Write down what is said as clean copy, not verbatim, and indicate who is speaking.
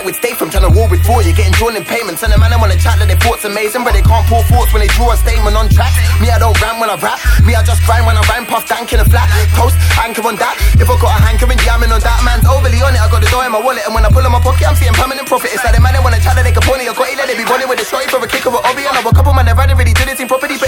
Speaker 1: with stay from trying to war with four. You're getting drawn in payments. And the man I wanna chat that their thoughts amazing, but they can't pour thoughts when they draw a statement on track. Me, I don't rhyme when I rap. Me, I just grind when I rhyme. Puff dank in a flat. Toast, anchor on that. If I got a hankering, jamming on that. Man's overly on it. I got the door in my wallet. And when I pull in my pocket, I'm seeing permanent profit. It's like the man they wanna chat that they can pony. I got it, let it be running with a shorty for a kick of an obby. And I got a couple man that rather really do this in property.